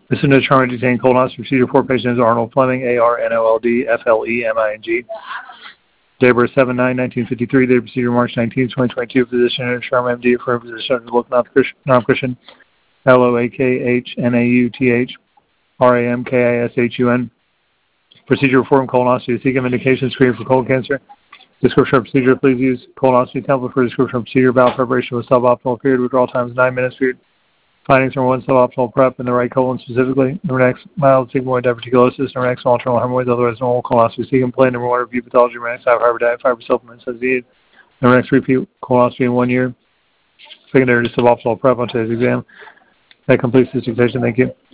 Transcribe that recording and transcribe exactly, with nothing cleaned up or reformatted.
This is a determined detained colonoscopy procedure for patient is Arnold Fleming, A R N O L D F L E M I N G. Date of birth seven nine nineteen fifty-three. Date of procedure March nineteenth, twenty twenty-two. Physician and Sharma M D for physician Look non-Christian. L O A K H N A U T H R A M K I S H U N. Procedure reform colonoscopy. Seek indication screen for colon cancer. Description of procedure. Please use colonoscopy template for description of procedure. Bowel preparation with suboptimal period. Withdrawal time is nine minutes period. Findings from one suboptimal prep in the right colon specifically. Number next, mild sigmoid diverticulosis. Number next, small terminal hemorrhoids, otherwise normal colonoscopy. Seek and play. Number one, review pathology. Number next, fiber diet, fiber supplements as needed. Number next, repeat colonoscopy in one year. Secondary to suboptimal prep on today's exam. That completes this dictation. Thank you.